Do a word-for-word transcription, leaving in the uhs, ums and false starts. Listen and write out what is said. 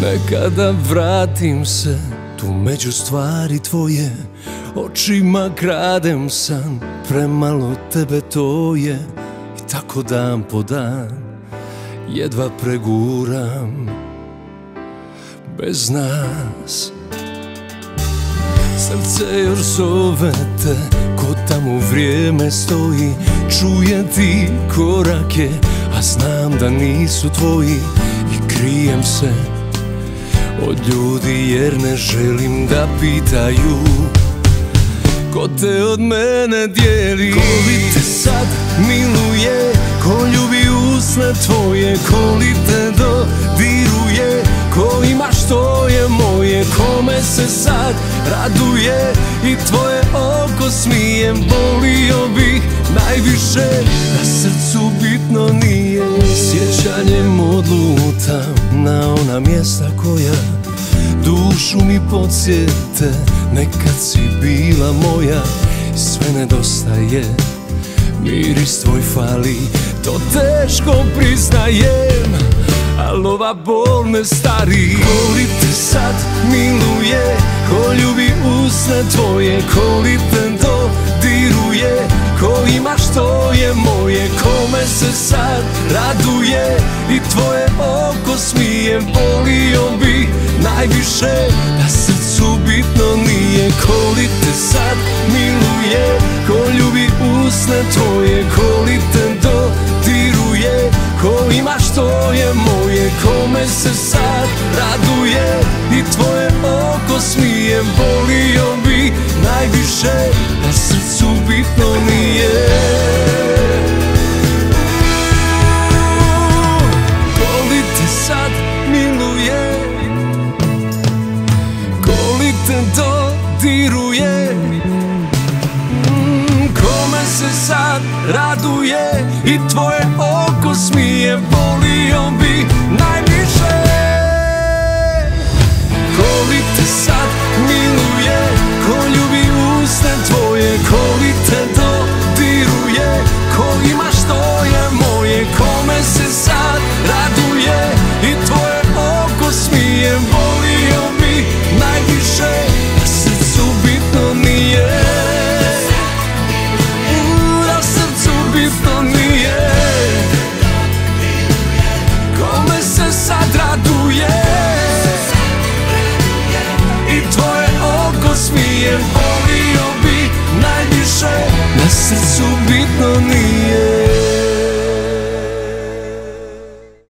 Nekada vratim se tu među stvari tvoje, očima kradem san, premalo tebe to je. I tako dan po dan jedva preguram bez nas. Srce još zove te, ko tamo vrijeme stoji, čuje ti korake, a znam da nisu tvoji. I krijem se od ljudi jer ne želim da pitaju ko te od mene dijeli. Ko li te sad miluje, ko ljubi usne tvoje, ko li te dodiruje, ko ima što je moje, kome se sad raduje i tvoje oko smije. Volio bih najviše da srcu bitno nije. Sjećanjem odlutam na ona mjesta koja dušu mi podsjete. Nekad si bila moja, sve nedostaje, miris tvoj fali, to teško priznajem, al ova bol me stari. Ko li te sad miluje, ko ljubi usne tvoje, ko li te dodiruje, ko ima što je moje, kome se sad raduje i tvoje oko smije. Volio bih najviše da srcu bitno nije. Ko li te sad miluje, ko ljubi usne tvoje, ko li te dodiruje, ko ima što je moje, kome se sad raduje i tvoje oko smije. Volio bih najviše da srcu bitno nije. Ko li te sad miluje, ko li te dodiruje, kome se sad raduje i tvoje oko smije. Volio bih najviše. Ko li te sad miluje, ko ljubi usne tvoje, ko li te dodiruje, ko ima što je moje, kome se sad raduje i tvoje oko smije. Volio bih najviše da srcu bitno nije. Da srcu bitno nije. Kome se sad raduje i tvoje oko smije. Volio bih najviše da srcu bitno nije.